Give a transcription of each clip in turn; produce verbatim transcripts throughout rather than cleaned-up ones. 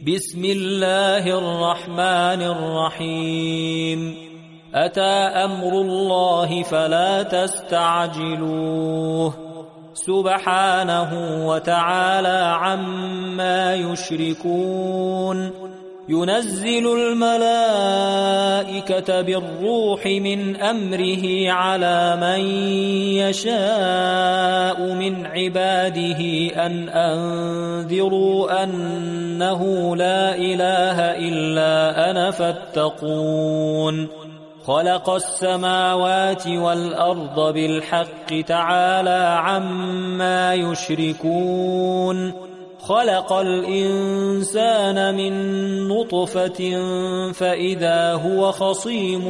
بسم الله الرحمن الرحيم أتى أمر الله فلا تستعجلوه سبحانه وتعالى عما يشركون ينزل الملائكة بالروح من أمره على من يشاء من عباده أن أنذروا أنه لا إله إلا أنا فاتقون خلق السماوات والأرض بالحق تعالى عما يشركون خلق الإنسان من نطفة فإذا هو خصيم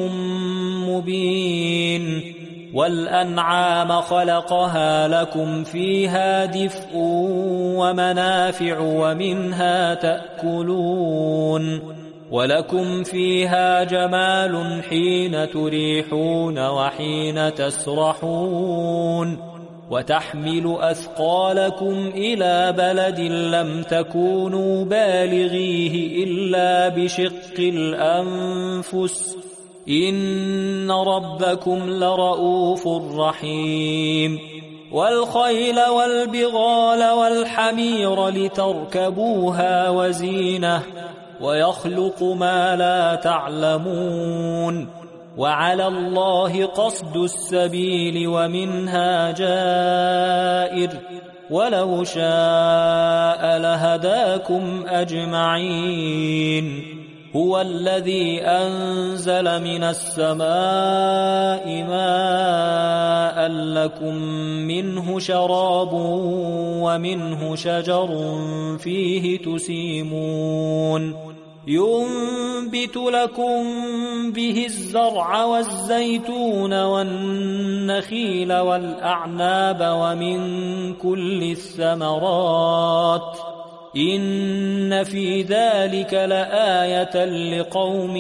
مبين والأنعام خلقها لكم فيها دفء ومنافع ومنها تأكلون ولكم فيها جمال حين تريحون وحين تسرحون وتحمل أثقالكم إلى بلد لم تكونوا بالغيه إلا بشق الأنفس إن ربكم لرؤوف رحيم والخيل والبغال والحمير لتركبوها وزينة ويخلق ما لا تعلمون وعلى الله قصد السبيل ومنها جائر ولو شاء لهداكم أجمعين هو الذي أنزل من السماء ماء لكم منه شراب ومنه شجر فيه تسيمون ينبت لكم به الزرع والزيتون والنخيل والأعناب ومن كل الثمرات إن في ذلك لآية لقوم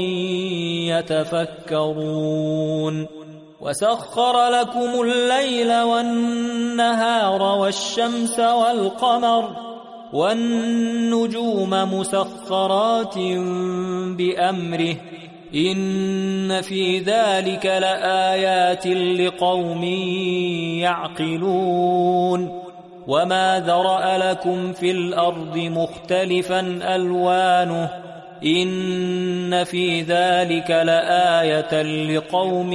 يتفكرون وسخر لكم الليل والنهار والشمس والقمر والنجوم مسخرات بأمره إن في ذلك لآيات لقوم يعقلون وما ذرأ لكم في الأرض مختلفا ألوانه إن في ذلك لآية لقوم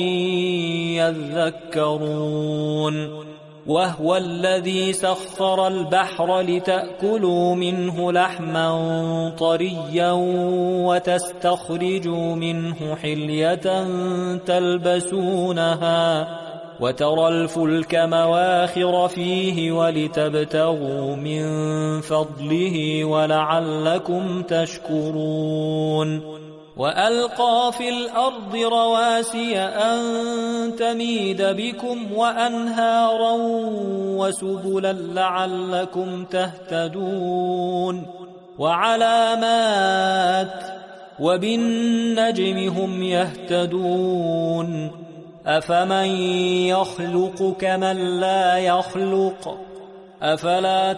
يذكرون وهو الذي سخر البحر لتأكلوا منه لحما طريا وتستخرجوا منه حلية تلبسونها وترى الفلك مواخر فيه ولتبتغوا من فضله ولعلكم تشكرون وألقى في الأرض رواسي أن تميد بكم وأنهارا وسبلا لعلكم تهتدون وعلامات وبالنجم هم يهتدون أفمن يخلق كمن لا يخلق أفلا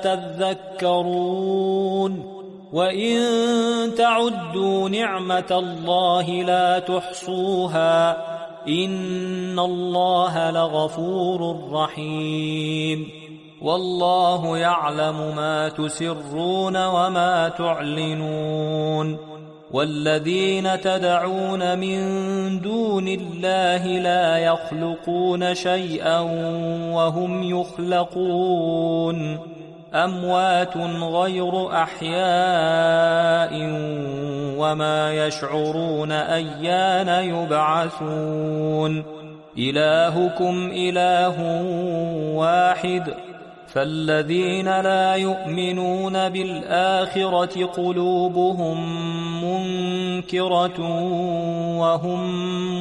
تذكرون وإن تعدوا نعمة الله لا تحصوها إن الله لغفور رحيم والله يعلم ما تسرون وما تعلنون والذين تدعون من دون الله لا يخلقون شيئا وهم يخلقون أموات غير أحياء وما يشعرون أيان يبعثون إلهكم إله واحد فالذين لا يؤمنون بالآخرة قلوبهم منكرة وهم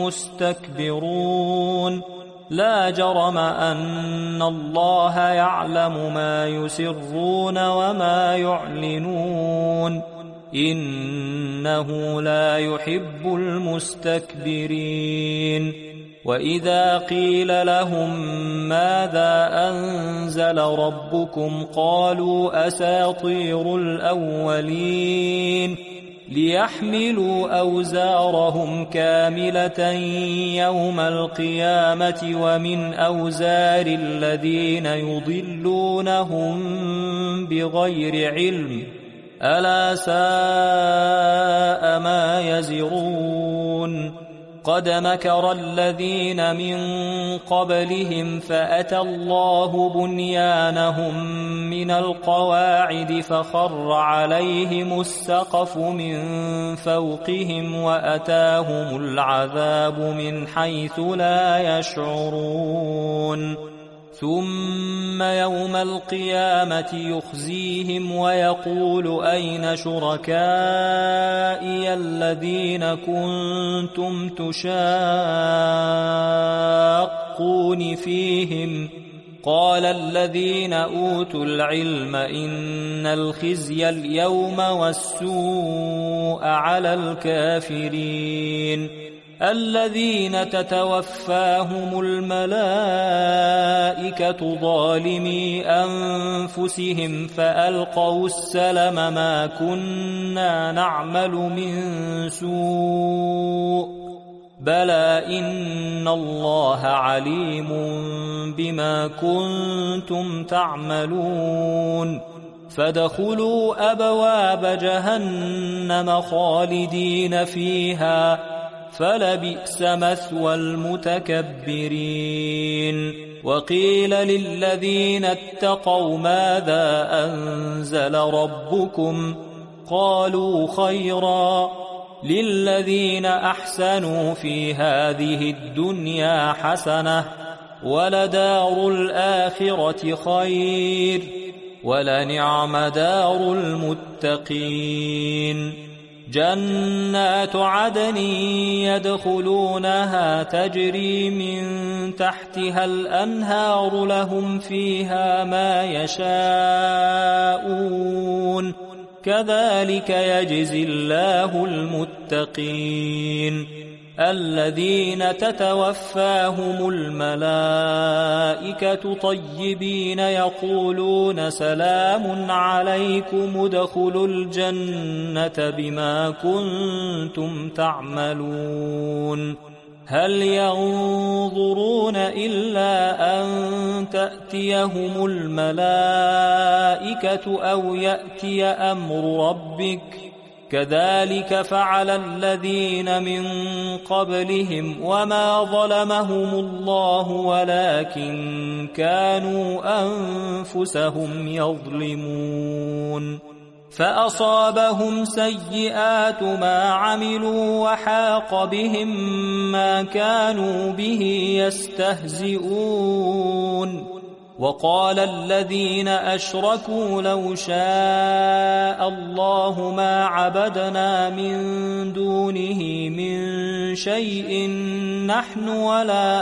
مستكبرون لا جرم أن الله يعلم ما يسرون وما يعلنون إنه لا يحب المستكبرين وإذا قيل لهم ماذا أنزل ربكم قالوا أساطير الأولين ليحملوا أوزارهم كاملة يوم القيامة ومن أوزار الذين يضلونهم بغير علم ألا ساء ما يزرون قد مكر الذين من قبلهم فأتى الله بنيانهم من القواعد فخر عليهم السقف من فوقهم وأتاهم العذاب من حيث لا يشعرون ثم يوم القيامة يخزيهم ويقول أين شركائي الذين كنتم تشاقون فيهم قال الذين أوتوا العلم إن الخزي اليوم والسوء على الكافرين الذين تتوفاهم الملائكة ظالمي أنفسهم فألقوا السلم ما كنا نعمل من سوء بلى إن الله عليم بما كنتم تعملون فادخلوا أبواب جهنم خالدين فيها فلبئس مثوى المتكبرين وقيل للذين اتقوا ماذا أنزل ربكم قالوا خيرا للذين أحسنوا في هذه الدنيا حسنة ولدار الآخرة خير ولنعم دار المتقين جنات عدن يدخلونها تجري من تحتها الأنهار لهم فيها ما يشاءون كذلك يجزي الله المتقين الذين تتوفاهم الملائكة طيبين يقولون سلام عليكم ادخلوا الجنة بما كنتم تعملون هل ينظرون إلا أن تأتيهم الملائكة أو يأتي أمر ربك كذلك فعل الذين من قبلهم وما ظلمهم الله ولكن كانوا أنفسهم يظلمون فأصابهم سيئات ما عملوا وحاق بهم ما كانوا به يستهزئون وقال الذين أشركوا لو شاء الله ما عبدنا من دونه من شيء نحن ولا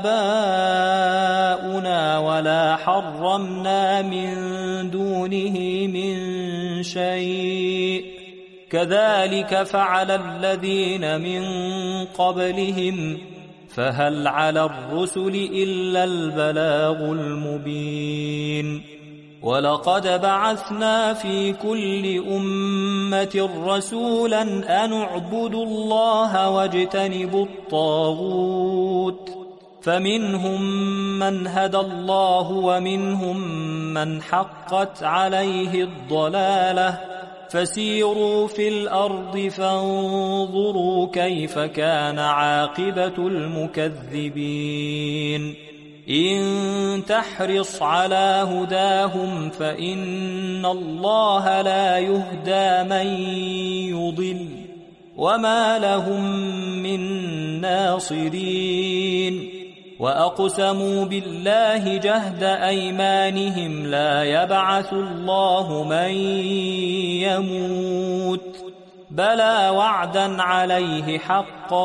آباؤنا ولا حرمنا من دونه من شيء كذلك فعل الذين من قبلهم فهل على الرسل إلا البلاغ المبين ولقد بعثنا في كل أمة رسولا أن اعبدوا الله واجتنبوا الطاغوت فمنهم من هدى الله ومنهم من حقت عليه الضلالة فسيروا في الأرض فانظروا كيف كان عاقبة المكذبين إن تحرص على هداهم فإن الله لا يهدى من يضل وما لهم من ناصرين وأقسموا بالله جهد أيمانهم لا يبعث الله من يموت بلى وعدا عليه حقا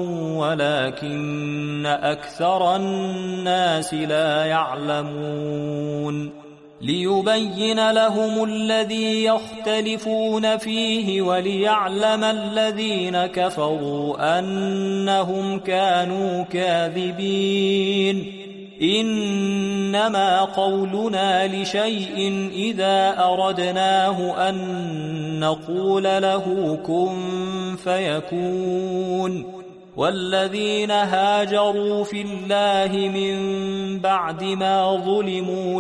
ولكن أكثر الناس لا يعلمون ليبين لهم الذي يختلفون فيه وليعلم الذين كفروا أنهم كانوا كاذبين إنما قولنا لشيء إذا أردناه أن نقول له كن فيكون والذين هاجروا في الله من بعد ما ظلموا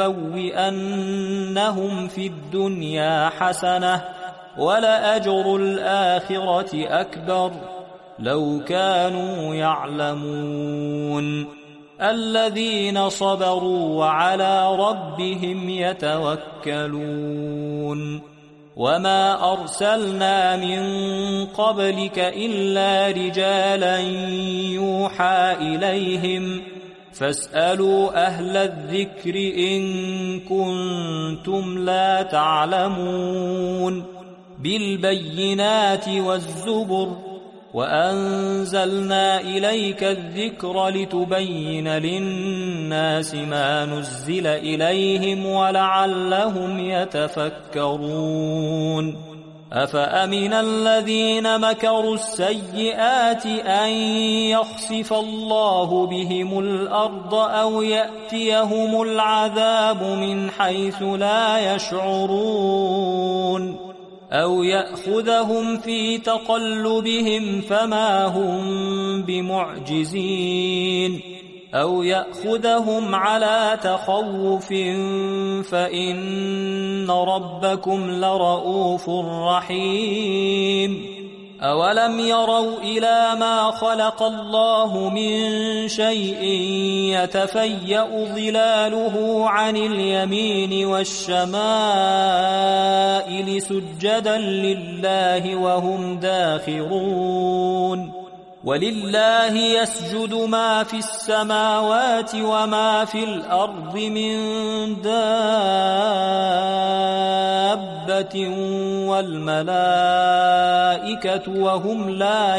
لنبوئنهم في الدنيا حسنة ولأجر الآخرة أكبر لو كانوا يعلمون الذين صبروا وعلى ربهم يتوكلون وما أرسلنا من قبلك إلا رجالا يوحى إليهم فاسألوا أهل الذكر إن كنتم لا تعلمون بالبينات والزبر وأنزلنا إليك الذكر لتبين للناس ما نزل إليهم ولعلهم يتفكرون أفأمن الذين مكروا السيئات أن يخسف الله بهم الأرض أو يأتيهم العذاب من حيث لا يشعرون أو يأخذهم في تقلبهم فما هم بمعجزين أو يأخذهم على تخوف فإن ربكم لرؤوف رحيم أولم يروا إلى ما خلق الله من شيء يتفيأ ظلاله عن اليمين والشمائل سجدا لله وهم داخرون ولله يسجد ما في السماوات وما في الأرض من دابة والملائكة وهم لا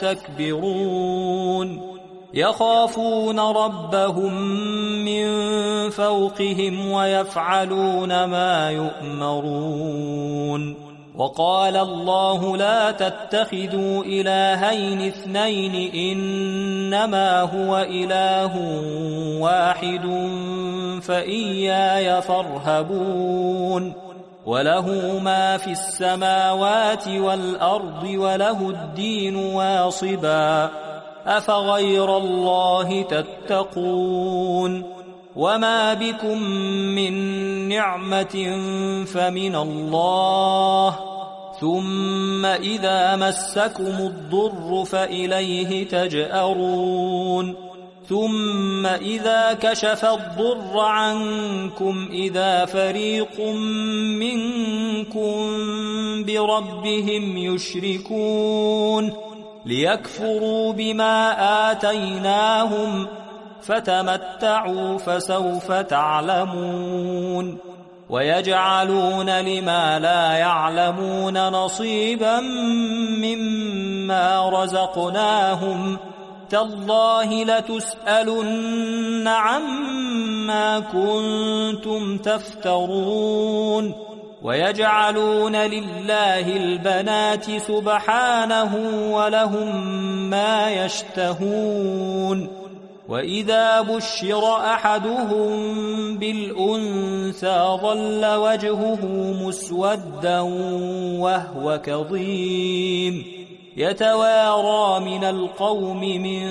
يستكبرون يخافون ربهم من فوقهم ويفعلون ما يؤمرون وقال الله لا تتخذوا إلهين اثنين إنما هو إله واحد فإياي فارهبون وله ما في السماوات والأرض وله الدين واصبا أفغير الله تتقون وما بكم من نعمة فمن الله ثم إذا مسكم الضر فإليه تجأرون ثم إذا كشف الضر عنكم إذا فريق منكم بربهم يشركون ليكفروا بما آتيناهم فتمتعوا فسوف تعلمون ويجعلون لما لا يعلمون نصيبا مما رزقناهم تالله لتسألن عما كنتم تفترون ويجعلون لله البنات سبحانه ولهم ما يشتهون وإذا بشر أحدهم بالأنثى ظل وجهه مسودا وهو كظيم يتوارى من القوم من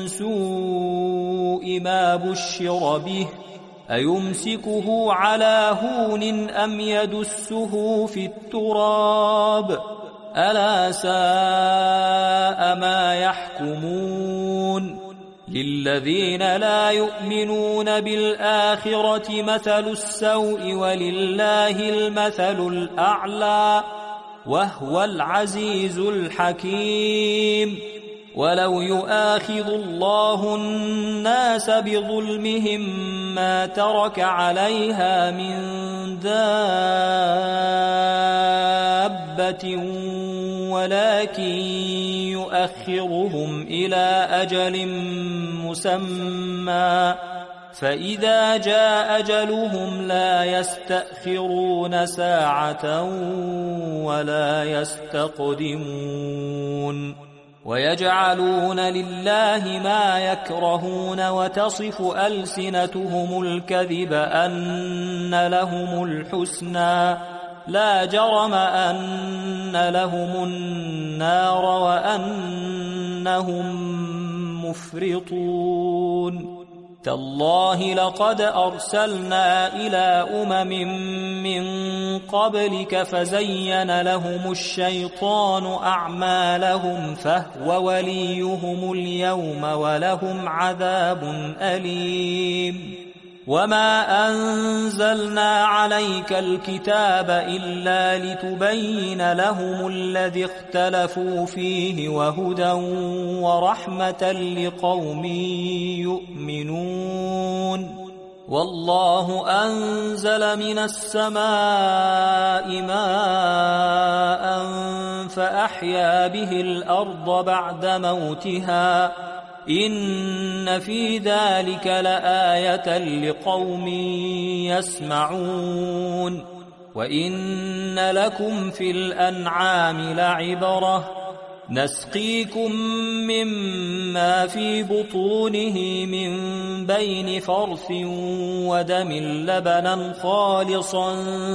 سوء ما بشر به أيمسكه على هون أم يدسه في التراب ألا ساء ما يحكمون للذين لا يؤمنون بالآخرة مثل السوء ولله المثل الأعلى وهو العزيز الحكيم ولو يؤاخذ الله الناس بظلمهم ما ترك عليها من دابة ولكن يؤخرهم إلى أجل مسمى فإذا جاء أجلهم لا يستأخرون ساعة ولا يستقدمون ويجعلون لله ما يكرهون وتصف ألسنتهم الكذب أن لهم الحسنى لا جرم أن لهم النار وأنهم مفرطون تالله لقد أرسلنا إلى أمم من قبلك فزين لهم الشيطان أعمالهم فهو وليهم اليوم ولهم عذاب أليم وما أنزلنا عليك الكتاب إلا لتبين لهم الذي اختلفوا فيه وهدى ورحمة لقوم يؤمنون والله أنزل من السماء ماء فأحيا به الأرض بعد موتها إن في ذلك لآية لقوم يسمعون وإن لكم في الأنعام لعبرة نسقيكم مما في بطونه من بين فرث ودم لبنا خالصا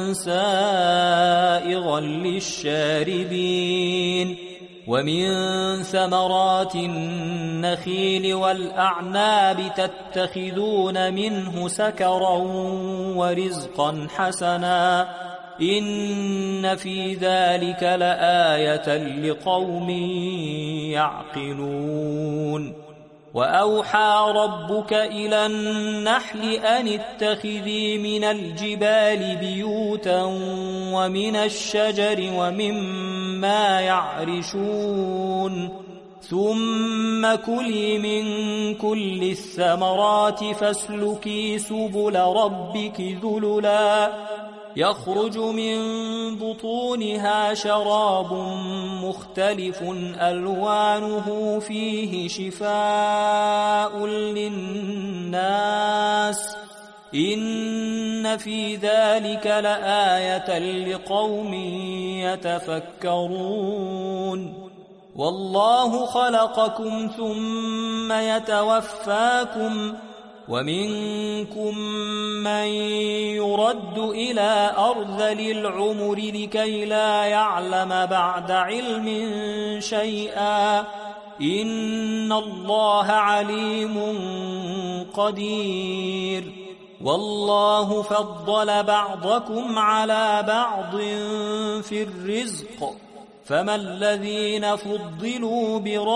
سائغا للشاربين ومن ثمرات النخيل والأعناب تتخذون منه سكرا ورزقا حسنا إن في ذلك لآية لقوم يعقلون وأوحى ربك إلى النحل أن اتخذي من الجبال بيوتا ومن الشجر ومما يعرشون ثم كلي من كل الثمرات فاسلكي سبل ربك ذللا يخرج من بطونها شراب مختلف ألوانه فيه شفاء للناس إن في ذلك لآية لقوم يتفكرون والله خلقكم ثم يتوفاكم ومنكم من يرد إلى أرذل العمر لكي لا يعلم بعد علم شيئا إن الله عليم قدير والله فضل بعضكم على بعض في الرزق فما الذين فضلوا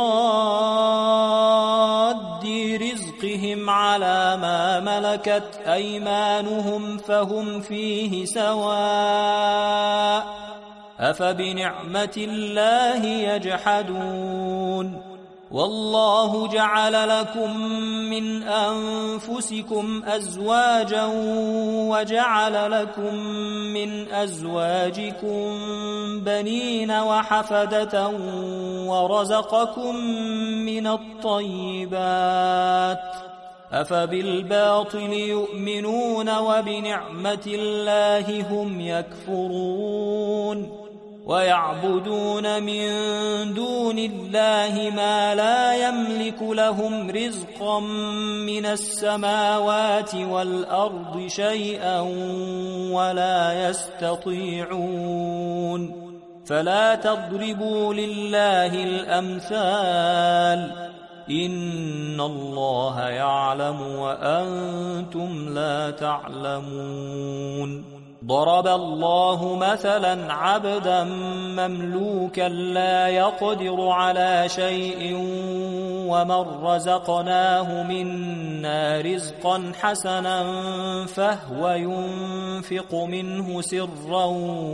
براد رزقهم على ما ملكت أيمانهم فهم فيه سواء أفبنعمة الله يجحدون والله جعل لكم من أنفسكم أزواجا وجعل لكم من أزواجكم بنين وحفدة ورزقكم من الطيبات أفبالباطل يؤمنون وبنعمة الله هم يكفرون ويعبدون من دون الله ما لا يملك لهم رزقا من السماوات والأرض شيئا ولا يستطيعون فلا تضربوا لله الأمثال إن الله يعلم وأنتم لا تعلمون ضرب الله مثلا عبدا مملوكا لا يقدر على شيء ومن رزقناه منا رزقا حسنا فهو ينفق منه سرا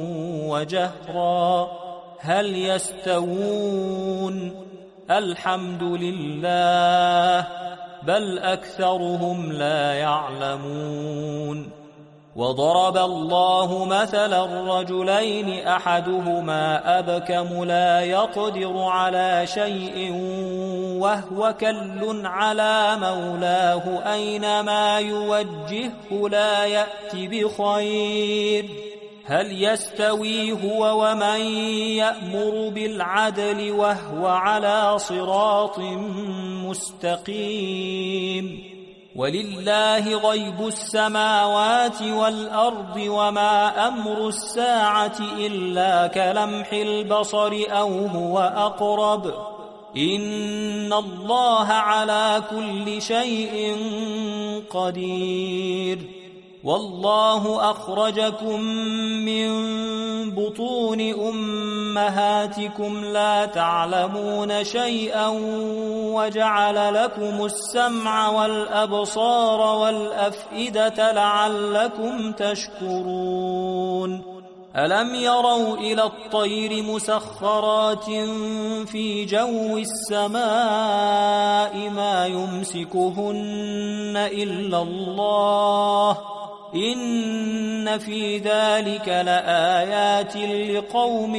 وجهرا هل يستوون الحمد لله بل أكثرهم لا يعلمون وضرب الله مثلا رجلين أحدهما أبكم لا يقدر على شيء وهو كل على مولاه أينما يوجهه لا يأتي بخير هل يستوي هو ومن يأمر بالعدل وهو على صراط مستقيم؟ ولله غيب السماوات والأرض وما أمر الساعة إلا كلمح البصر أو هو أقرب إن الله على كل شيء قدير. والله أخرجكم من بطون أمهاتكم لا تعلمون شيئا وجعل لكم السمع والأبصار والأفئدة لعلكم تشكرون. ألم يروا إلى الطير مسخرات في جو السماء ما يمسكهن إلا الله إن في ذلك لآيات لقوم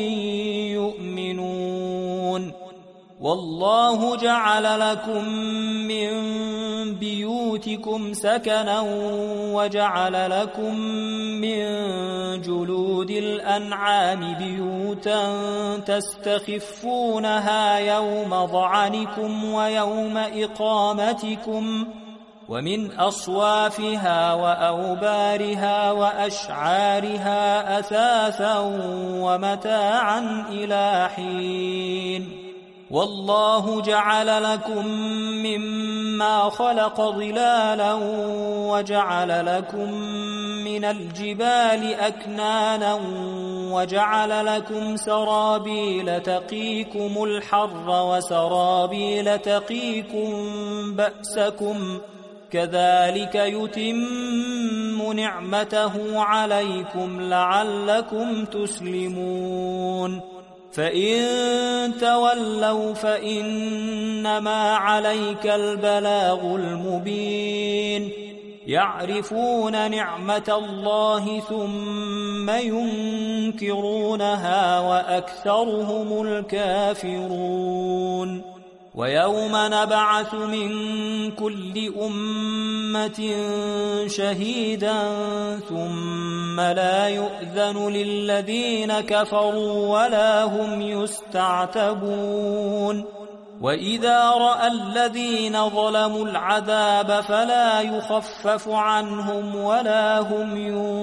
يؤمنون. والله جعل لكم من بيوتكم سكنا وجعل لكم من جلود الأنعام بيوتا تستخفونها يوم ضعنكم ويوم إقامتكم ومن أصوافها وأوبارها وأشعارها أثاثا ومتاعا إلى حين. والله جعل لكم مما خلق ظلالا وجعل لكم من الجبال أكنانا وجعل لكم سرابيل تقيكم الحر وسرابيل تقيكم بأسكم كذلك يتم نعمته عليكم لعلكم تسلمون. فإن تولوا فإنما عليك البلاغ المبين. يعرفون نعمة الله ثم ينكرونها وأكثرهم الكافرون. ويوم نبعث من كل أمة شهيدا ثم لا يؤذن للذين كفروا ولا هم يستعتبون. وإذا رأى الذين ظلموا العذاب فلا يخفف عنهم ولا هم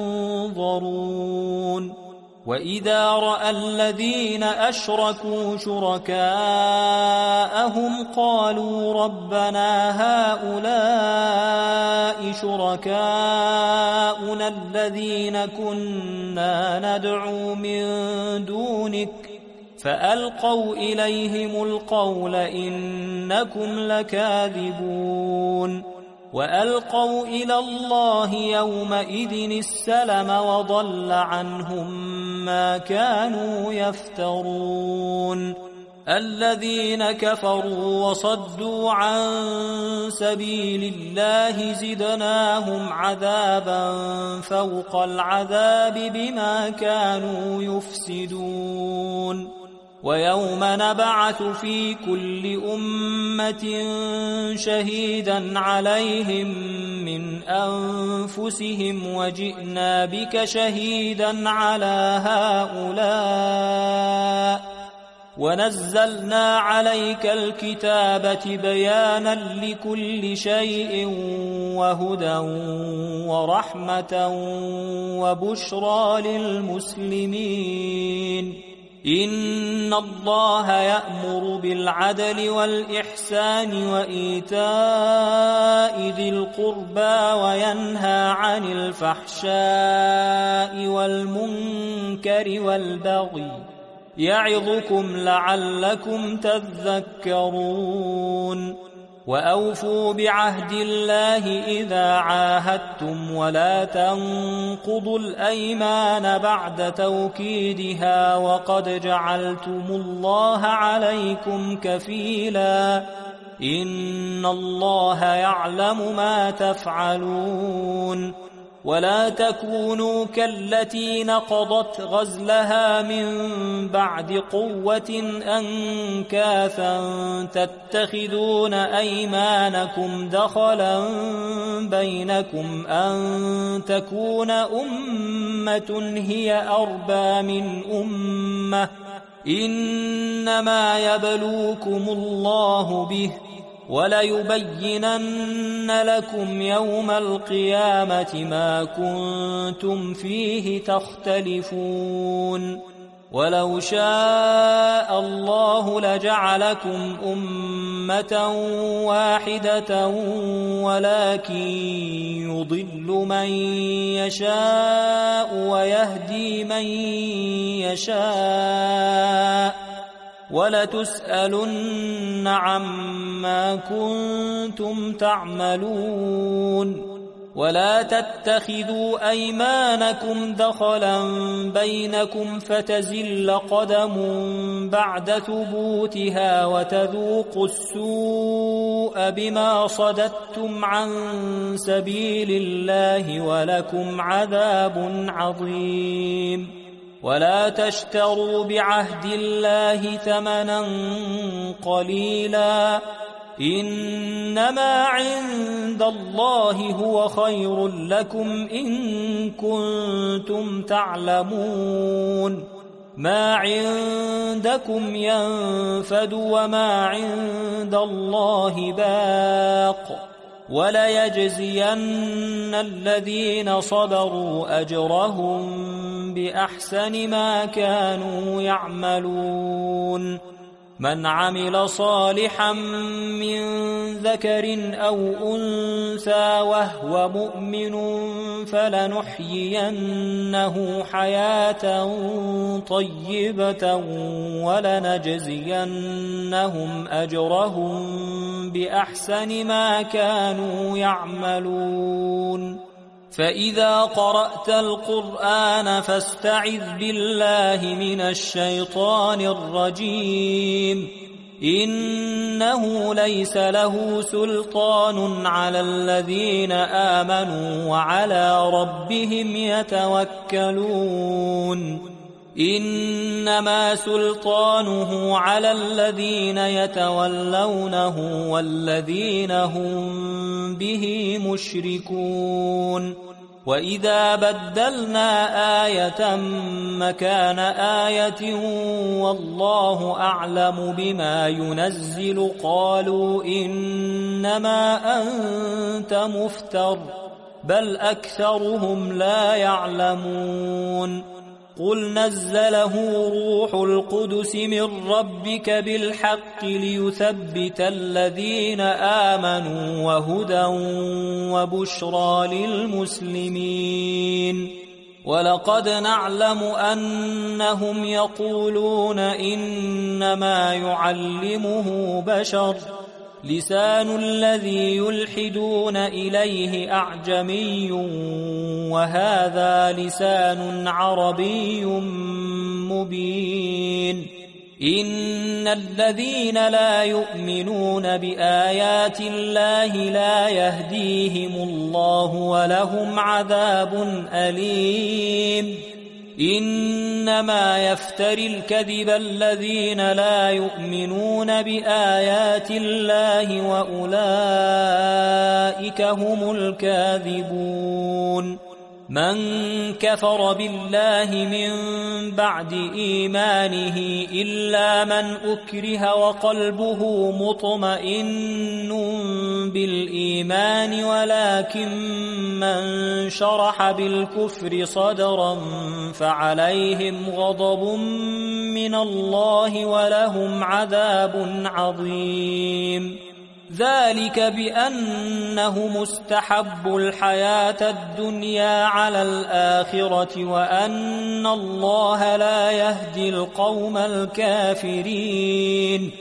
ينظرون. وإذا رأى الذين أشركوا شركاءهم قالوا ربنا هؤلاء شركاؤنا الذين كنا ندعو من دونك فألقوا إليهم القول إنكم لكاذبون. وألقوا إلى الله يومئذ السلم وضل عنهم ما كانوا يفترون. الذين كفروا وصدوا عن سبيل الله زدناهم عذابا فوق العذاب بما كانوا يفسدون. ويوم نبعث في كل أمة شهيدا عليهم من أنفسهم وجئنا بك شهيدا على هؤلاء ونزلنا عليك الكتاب بيانا لكل شيء وهدى ورحمة وبشرى للمسلمين. إن الله يأمر بالعدل والإحسان وإيتاء ذي القربى وينهى عن الفحشاء والمنكر والبغي يعظكم لعلكم تذكرون. وأوفوا بعهد الله إذا عاهدتم ولا تنقضوا الأيمان بعد توكيدها وقد جعلتم الله عليكم كفيلا إن الله يعلم ما تفعلون. ولا تكونوا كالتي نقضت غزلها من بعد قوة أنكاثا تتخذون أيمانكم دخلا بينكم أن تكون أمة هي أربى من أمة إنما يبلوكم الله به وليبينن لكم يوم القيامة ما كنتم فيه تختلفون ولو شاء الله لجعلكم أمة واحدة ولكن يضل من يشاء ويهدي من يشاء ولتسألن عما كنتم تعملون ولا تتخذوا أيمانكم دخلا بينكم فتزل قدم بعد ثبوتها وتذوقوا السوء بما صددتم عن سبيل الله ولكم عذاب عظيم ولا تشتروا بعهد الله ثمنا قليلا إنما عند الله هو خير لكم إن كنتم تعلمون ما عندكم ينفد وما عند الله باق وليجزين الذين صبروا أجرهم بأحسن ما كانوا يعملون من عمل صالحا من ذكر أو أنثى وهو مؤمن فلنحيينه حياة طيبة ولنجزينهم أجرهم بأحسن ما كانوا يعملون فإذا قرأت القرآن فاستعذ بالله من الشيطان الرجيم إنه ليس له سلطان على الذين آمنوا وعلى ربهم يتوكلون إنما سلطانه على الذين يتولونه والذين هم به مشركون وإذا بدلنا آية مكان آية والله أعلم بما ينزل قالوا إنما أنت مفتر بل أكثرهم لا يعلمون قل نزله روح القدس من ربك بالحق ليثبت الذين آمنوا وهدى وبشرى للمسلمين ولقد نعلم أنهم يقولون إنما يعلمه بشر لسان الذي يلحدون إليه أعجمي وهذا لسان عربي مبين إن الذين لا يؤمنون بآيات الله لا يهديهم الله ولهم عذاب أليم إنما يفتري الكذب الذين لا يؤمنون بآيات الله وأولئك هم الكاذبون من كفر بالله من بعد إيمانه إلا من أكره وقلبه مطمئن بالإيمان ولكن من شرح بالكفر صدرا فعليهم غضب من الله ولهم عذاب عظيم ذلك بأنهم استحبوا الحياة الدنيا على الآخرة وأن الله لا يهدي القوم الكافرين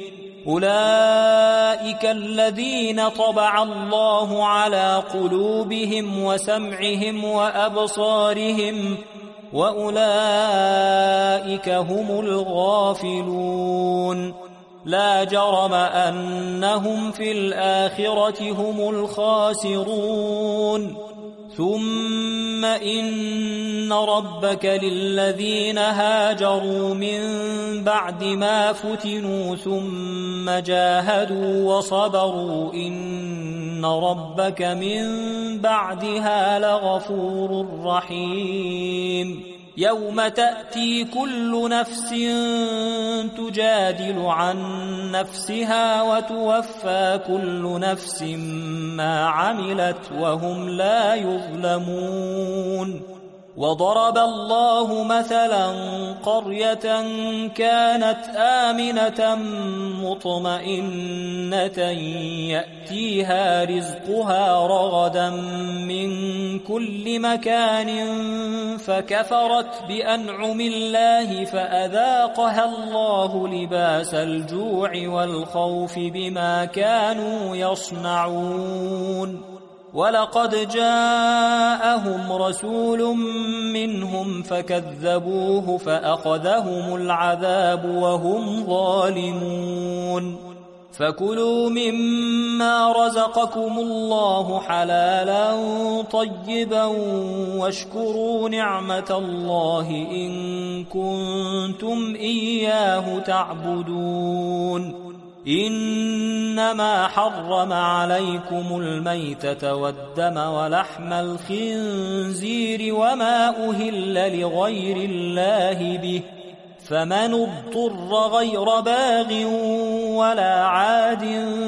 أولئك الذين طبع الله على قلوبهم وسمعهم وأبصارهم وأولئك هم الغافلون لا جرم أنهم في الآخرة هم الخاسرون ثم إن ربك للذين هاجروا من بعد ما فتنوا ثم جاهدوا وصبروا إن ربك من بعدها لغفور رحيم يوم تأتي كل نفس تجادل عن نفسها وتوفى كل نفس ما عملت وهم لا يظلمون وضرب الله مثلا قرية كانت آمنة مطمئنة يأتيها رزقها رغدا من كل مكان فكفرت بأنعم الله فأذاقها الله لباس الجوع والخوف بما كانوا يصنعون ولقد جاءهم رسول منهم فكذبوه فأخذهم العذاب وهم ظالمون فكلوا مما رزقكم الله حلالا طيبا واشكروا نعمة الله إن كنتم إياه تعبدون إنما حرم عليكم الميتة والدم ولحم الخنزير وما أهل لغير الله به فمن اضطر غير باغ ولا عاد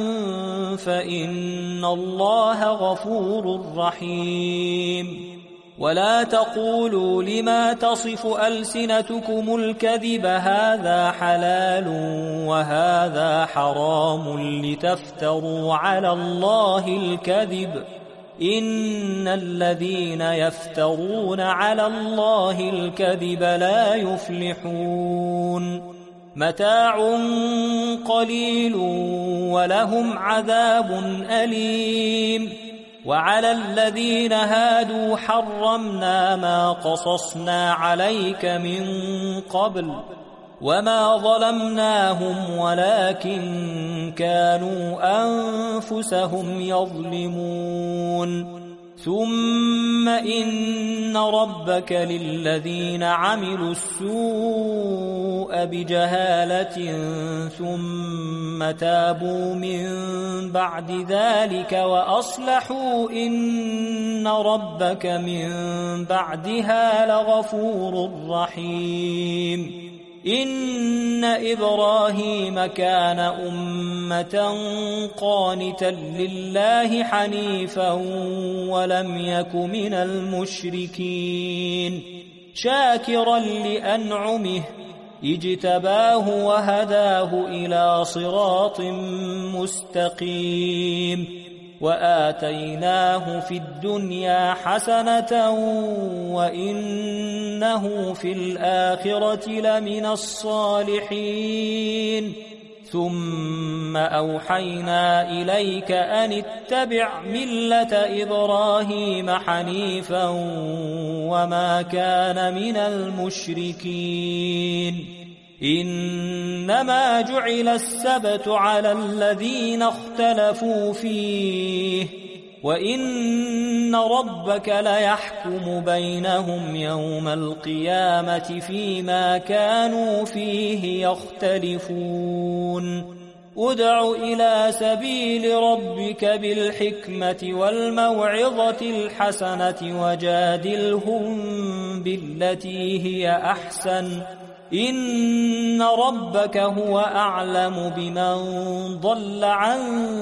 فإن الله غفور رحيم ولا تقولوا لما تصف ألسنتكم الكذب هذا حلال وهذا حرام لتفتروا على الله الكذب إن الذين يفترون على الله الكذب لا يفلحون متاع قليل ولهم عذاب أليم وعلى الذين هادوا حرمنا ما قصصنا عليك من قبل وما ظلمناهم ولكن كانوا أنفسهم يظلمون ثم إن ربك للذين عملوا السوء بجهالة ثم تابوا من بعد ذلك وأصلحوا إن ربك من بعدها لغفور رحيم إن إبراهيم كان أمة قانتا لله حنيفا ولم يك من المشركين شاكرا لأنعمه اجتباه وهداه إلى صراط مستقيم وآتيناه في الدنيا حسنة وإنه في الآخرة لمن الصالحين ثم أوحينا إليك أن اتبع ملة إبراهيم حنيفا وما كان من المشركين إنما جعل السبت على الذين اختلفوا فيه وإن ربك ليحكم بينهم يوم القيامة فيما كانوا فيه يختلفون ادع إلى سبيل ربك بالحكمة والموعظة الحسنة وجادلهم بالتي هي أحسن إن ربك هو أعلم بمن ضل عن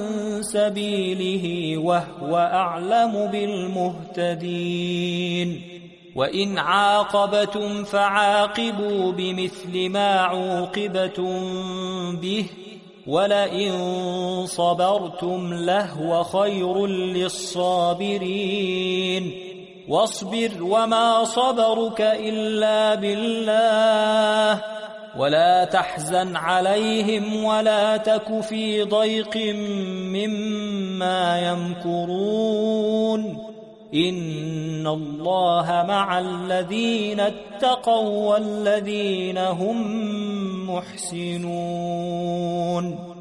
سبيله وهو أعلم بالمهتدين وإن عاقبتم فعاقبوا بمثل ما عوقبتم به ولئن صبرتم لهو خير للصابرين واصبر وما صبرك إلا بالله ولا تحزن عليهم ولا تك في ضيق مما يمكرون إن الله مع الذين اتقوا والذين هم محسنون